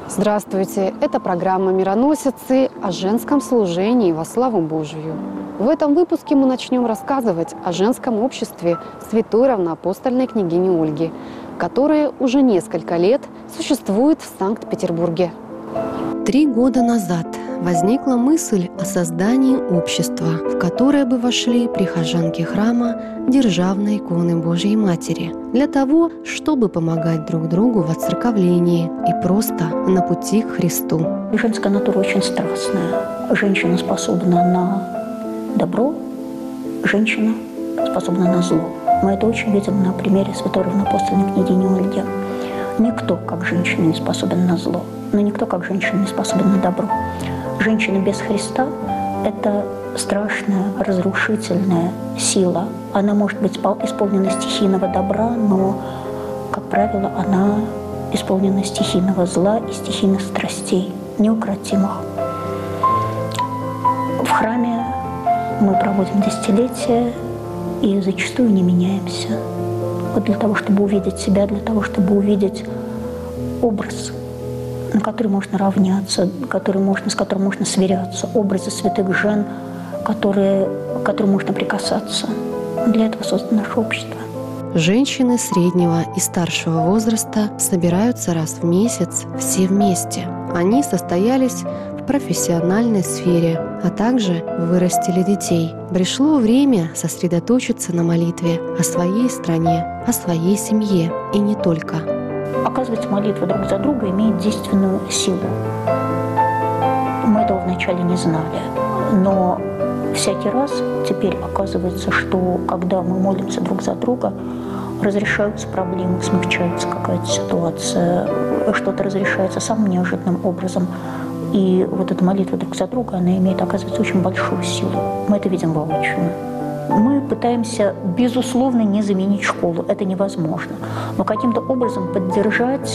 Здравствуйте! Это программа «Мироносицы» о женском служении во славу Божию. В этом выпуске мы начнем рассказывать о женском обществе святой равноапостольной княгини Ольги, которое уже несколько лет существует в Санкт-Петербурге. 3 года назад возникла мысль о создании общества, в которое бы вошли прихожанки храма Державной иконы Божьей Матери, для того, чтобы помогать друг другу в отцерковлении и просто на пути к Христу. Женская натура очень страстная. Женщина способна на добро, женщина способна на зло. Мы это очень видим на примере святой равноапостольной княгини Ольги. Никто, как женщина, не способен на зло, но никто, как женщина, не способен на добро. Женщина без Христа – это страшная, разрушительная сила. Она может быть исполнена стихийного добра, но, как правило, она исполнена стихийного зла и стихийных страстей, неукротимых. В храме мы проводим десятилетия и зачастую не меняемся. Вот для того, чтобы увидеть себя, для того, чтобы увидеть образ, на который можно равняться, с которым можно сверяться, образы святых жен, к которым можно прикасаться. Для этого создано наше общество. Женщины среднего и старшего возраста собираются раз в месяц все вместе. Они состоялись в профессиональной сфере, а также вырастили детей. Пришло время сосредоточиться на молитве о своей стране, о своей семье и не только. Оказывается, молитва друг за друга имеет действенную силу. Мы этого вначале не знали, но всякий раз теперь оказывается, что когда мы молимся друг за друга, разрешаются проблемы, смягчается какая-то ситуация, что-то разрешается самым неожиданным образом. И вот эта молитва друг за друга, она имеет, оказывается, очень большую силу. Мы это видим воочию. Мы пытаемся, безусловно, не заменить школу. Это невозможно. Но каким-то образом поддержать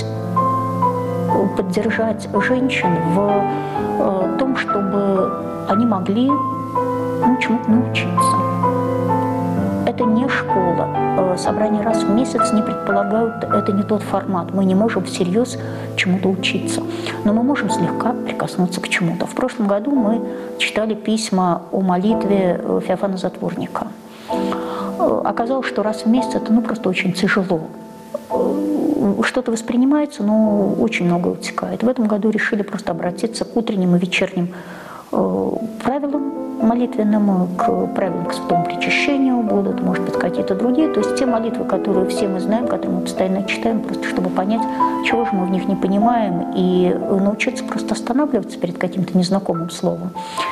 женщин в том, чтобы они могли чему-то научиться. Это не школа. Собрания раз в месяц не предполагают, это не тот формат. Мы не можем всерьез чему-то учиться. Но мы можем слегка прикоснуться к чему-то. В прошлом году мы читали письма о молитве Феофана Затворника. Оказалось, что раз в месяц это просто очень тяжело. Что-то воспринимается, но очень много утекает. В этом году решили просто обратиться к утренним и вечерним правилам молитвенным, к правилам к святому причащению будут, может быть, какие-то другие. То есть те молитвы, которые все мы знаем, которые мы постоянно читаем, просто чтобы понять, чего же мы в них не понимаем, и научиться просто останавливаться перед каким-то незнакомым словом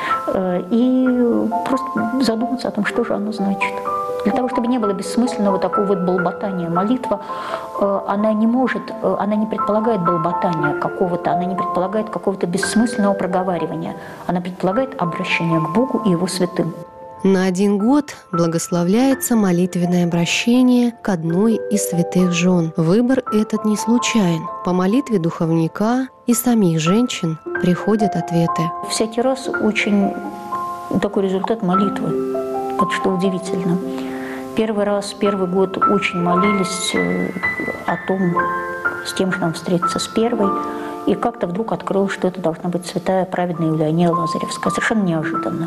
и просто задуматься о том, что же оно значит. Для того, чтобы не было бессмысленного такого вот болботания. Молитва, она не предполагает болботания какого-то, она не предполагает какого-то бессмысленного проговаривания. Она предполагает обращение к Богу и Его святым. На 1 год благословляется молитвенное обращение к одной из святых жен. Выбор этот не случайен. По молитве духовника и самих женщин приходят ответы. Всякий раз очень такой результат молитвы. Вот что удивительно. Первый год очень молились о том, с кем же нам встретиться с первой. И как-то вдруг открылось, что это должна быть святая праведная Юлиания Лазаревская. Совершенно неожиданно.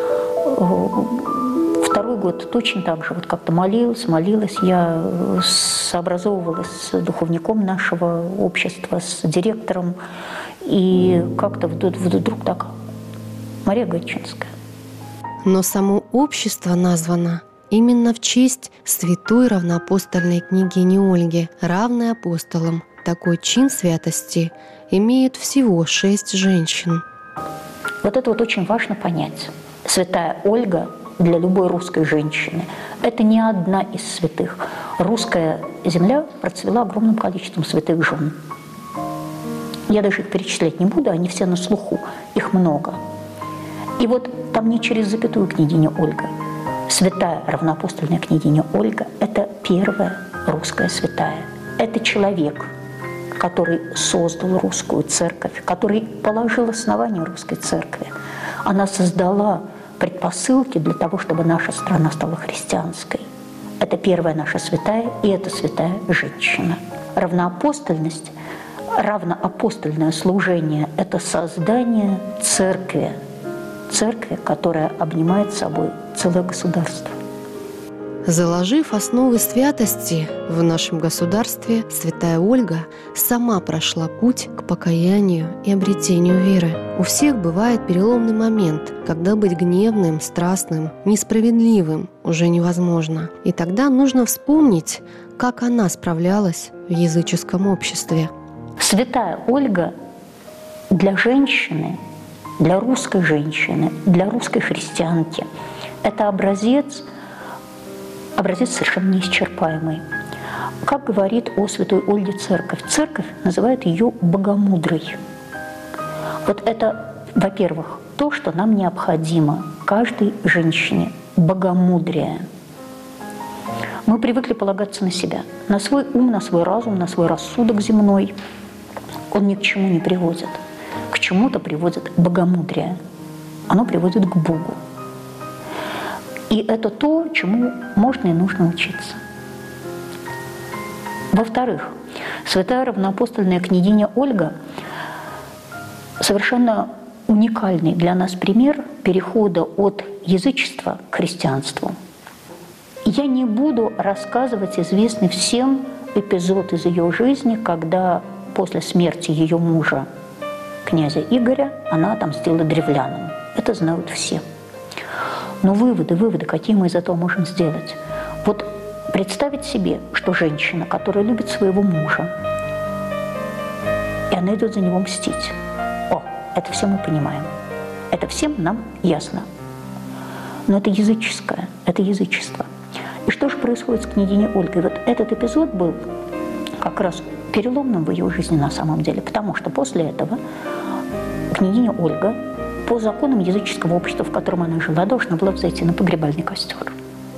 2 год точно так же. Вот как-то молилась. Я сообразовывалась с духовником нашего общества, с директором. И как-то вдруг так Мария Гатчинская. Но само общество названо именно в честь святой равноапостольной княгини Ольги, равной апостолам. Такой чин святости имеют всего 6 женщин. Вот это вот очень важно понять. Святая Ольга для любой русской женщины – это не одна из святых. Русская земля процвела огромным количеством святых жен. Я даже их перечислять не буду, они все на слуху, их много. И вот там не через запятую княгиня Ольга. Святая равноапостольная княгиня Ольга – это первая русская святая. Это человек, который создал русскую церковь, который положил основание русской церкви. Она создала предпосылки для того, чтобы наша страна стала христианской. Это первая наша святая, и это святая женщина. Равноапостольность – равноапостольное служение – это создание церкви, церкви, которая обнимает собой целое государство. Заложив основы святости в нашем государстве, святая Ольга сама прошла путь к покаянию и обретению веры. У всех бывает переломный момент, когда быть гневным, страстным, несправедливым уже невозможно. И тогда нужно вспомнить, как она справлялась в языческом обществе. Святая Ольга для женщины, для русской женщины, для русской христианки – это образец совершенно неисчерпаемый. Как говорит о святой Ольге церковь? Церковь называет ее богомудрой. Вот это, во-первых, то, что нам необходимо каждой женщине – богомудрие. Мы привыкли полагаться на себя, на свой ум, на свой разум, на свой рассудок земной. Он ни к чему не приводит. К чему-то приводит богомудрие. Оно приводит к Богу. И это то, чему можно и нужно учиться. Во-вторых, святая равноапостольная княгиня Ольга совершенно уникальный для нас пример перехода от язычества к христианству. Я не буду рассказывать известный всем эпизод из ее жизни, когда после смерти ее мужа, князя Игоря, она отомстила древлянам. Это знают все. Но выводы, какие мы из этого можем сделать? Вот представить себе, что женщина, которая любит своего мужа, и она идет за него мстить. Это все мы понимаем. Это всем нам ясно. Но это языческое, это язычество. И что же происходит с княгиней Ольгой? Вот этот эпизод был как раз переломным в ее жизни на самом деле, потому что после этого княгиня Ольга по законам языческого общества, в котором она жила, должна была взойти на погребальный костер.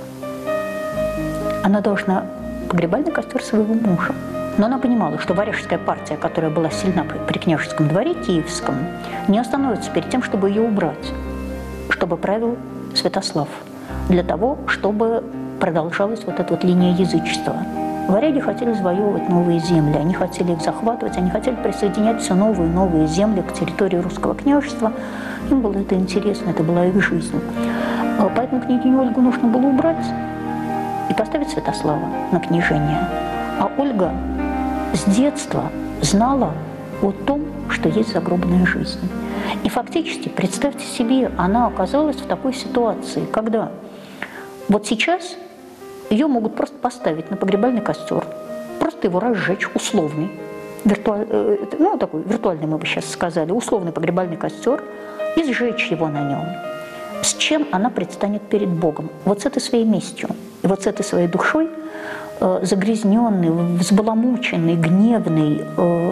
Она должна погребальный костер своего мужа. Но она понимала, что варяжская партия, которая была сильна при княжеском дворе киевском, не остановится перед тем, чтобы ее убрать, чтобы правил Святослав, для того, чтобы продолжалась вот эта вот линия язычества. Варяги хотели завоевывать новые земли, они хотели их захватывать, они хотели присоединять все новые и новые земли к территории русского княжества. Им было это интересно, это была их жизнь. Поэтому княгиню Ольгу нужно было убрать и поставить Святослава на княжение. А Ольга с детства знала о том, что есть загробная жизнь. И фактически, представьте себе, она оказалась в такой ситуации, когда вот сейчас ее могут просто поставить на погребальный костер, просто его разжечь, условный, такой виртуальный, мы бы сейчас сказали, условный погребальный костер, и сжечь его на нем. С чем она предстанет перед Богом? Вот с этой своей местью, и вот с этой своей душой, загрязненный, взбаламученный, гневный,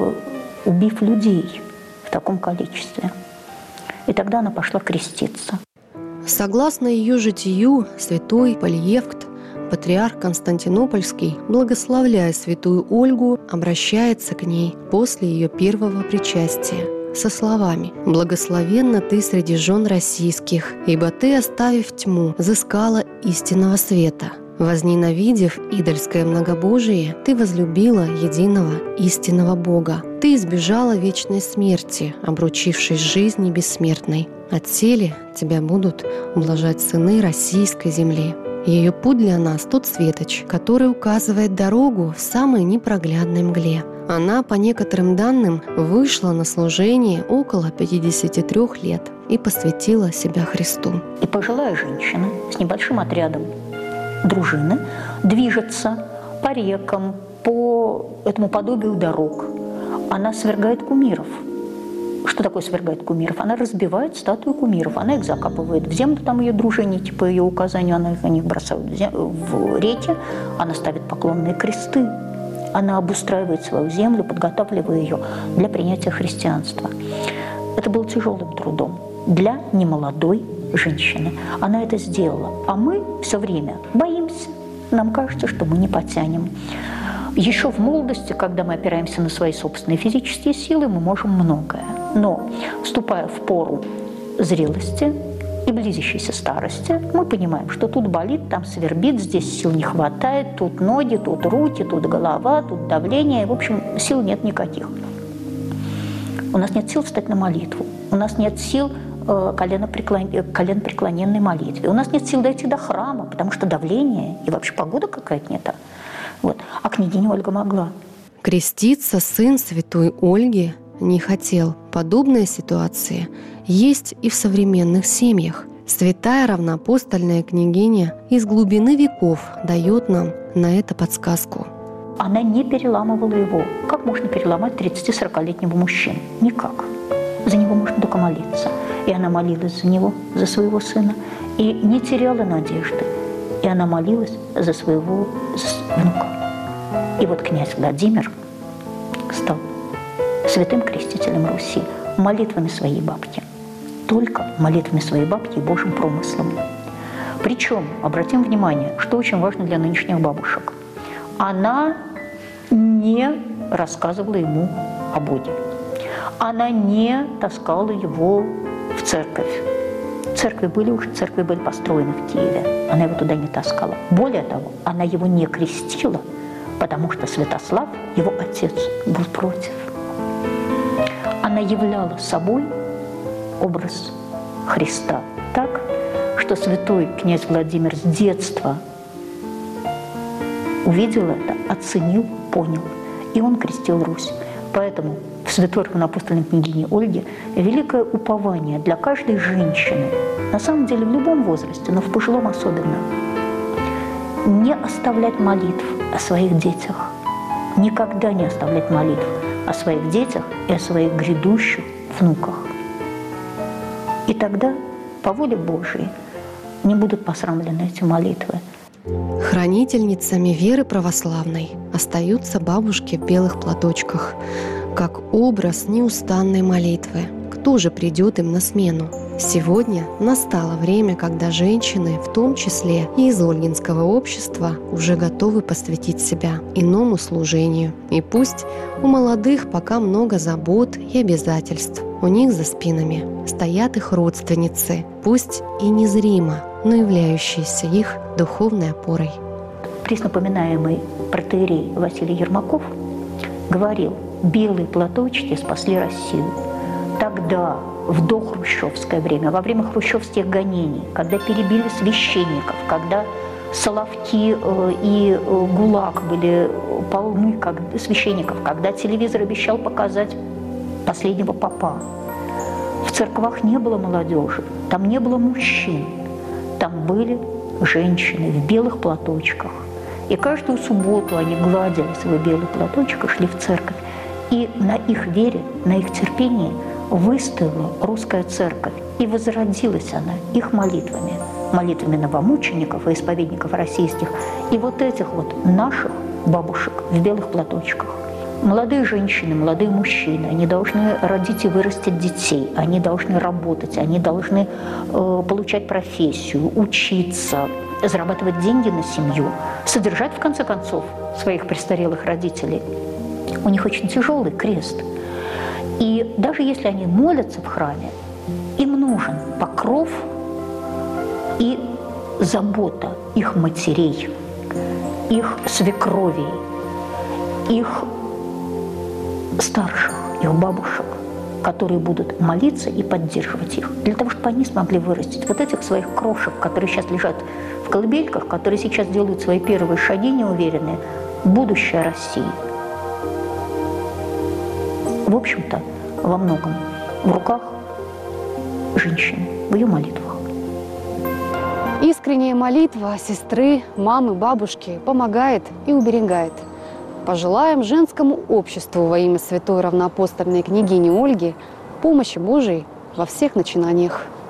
убив людей в таком количестве. И тогда она пошла креститься. Согласно ее житию, святой Полиевкт, патриарх Константинопольский, благословляя святую Ольгу, обращается к ней после ее первого причастия со словами: «Благословенна ты среди жен российских, ибо ты, оставив тьму, взыскала истинного света. Возненавидев идольское многобожие, ты возлюбила единого истинного Бога. Ты избежала вечной смерти, обручившись жизни бессмертной. От теле тебя будут ублажать сыны российской земли». Ее путь для нас тот светоч, который указывает дорогу в самой непроглядной мгле. Она, по некоторым данным, вышла на служение около 53 лет и посвятила себя Христу. И пожилая женщина с небольшим отрядом дружины движется по рекам, по этому подобию дорог. Она свергает кумиров. Что такое свергает кумиров? Она разбивает статуи кумиров, она их закапывает в землю, там ее дружинники, по ее указанию, они их бросают в реки, она ставит поклонные кресты, она обустраивает свою землю, подготавливая ее для принятия христианства. Это было тяжелым трудом для немолодой женщины. Она это сделала, а мы все время боимся, нам кажется, что мы не потянем. Еще в молодости, когда мы опираемся на свои собственные физические силы, мы можем многое. Но, вступая в пору зрелости и близящейся старости, мы понимаем, что тут болит, там свербит, здесь сил не хватает, тут ноги, тут руки, тут голова, тут давление. В общем, сил нет никаких. У нас нет сил встать на молитву. У нас нет сил коленопреклоненной молитве. У нас нет сил дойти до храма, потому что давление и вообще погода какая-то не та. Вот. А княгиня Ольга могла. Креститься сын святой Ольги не хотел. Подобные ситуации есть и в современных семьях. Святая равноапостольная княгиня из глубины веков дает нам на это подсказку. Она не переламывала его. Как можно переломать 30-40-летнего мужчину? Никак. За него можно только молиться. И она молилась за него, за своего сына, и не теряла надежды. И она молилась за своего внука. И вот князь Владимир стал святым крестителем Руси молитвами своей бабки. Только молитвами своей бабки и Божьим промыслом. Причем, обратим внимание, что очень важно для нынешних бабушек. Она не рассказывала ему о Боге. Она не таскала его в церковь. Церкви были построены в Киеве. Она его туда не таскала. Более того, она его не крестила, потому что Святослав, его отец, был против. Она являла собой образ Христа так, что святой князь Владимир с детства увидел это, оценил, понял, и он крестил Русь. Поэтому в святой равноапостольной княгине Ольге великое упование для каждой женщины, на самом деле в любом возрасте, но в пожилом особенно, не оставлять молитв о своих детях, никогда не оставлять молитв о своих детях и о своих грядущих внуках. И тогда, по воле Божией, не будут посрамлены эти молитвы. Хранительницами веры православной остаются бабушки в белых платочках, как образ неустанной молитвы. Кто же придет им на смену? Сегодня настало время, когда женщины, в том числе и из Ольгинского общества, уже готовы посвятить себя иному служению. И пусть у молодых пока много забот и обязательств, у них за спинами стоят их родственницы, пусть и незримо, но являющиеся их духовной опорой. Преснопоминаемый протоиерей Василий Ермаков говорил: «Белые платочки спасли Россию». Тогда, в дохрущевское время, во время хрущевских гонений, когда перебили священников, когда Соловки и ГУЛАГ были полны священников, когда телевизор обещал показать последнего попа, в церквах не было молодежи, там не было мужчин, там были женщины в белых платочках. И каждую субботу они гладили свой белый платочек и шли в церковь. И на их вере, на их терпении выстояла русская церковь. И возродилась она их молитвами. Молитвами новомучеников и исповедников российских. И вот этих вот наших бабушек в белых платочках. Молодые женщины, молодые мужчины, они должны родить и вырастить детей, они должны работать, они должны получать профессию, учиться, зарабатывать деньги на семью, содержать, в конце концов, своих престарелых родителей. У них очень тяжелый крест. И даже если они молятся в храме, им нужен покров и забота их матерей, их свекровей, их старших, их бабушек, которые будут молиться и поддерживать их, для того, чтобы они смогли вырастить вот этих своих крошек, которые сейчас лежат в колыбельках, которые сейчас делают свои первые шаги неуверенные, будущее России. В общем-то, во многом в руках женщины, в ее молитвах. Искренняя молитва сестры, мамы, бабушки помогает и уберегает. Пожелаем женскому обществу во имя святой равноапостольной княгини Ольги помощи Божией во всех начинаниях.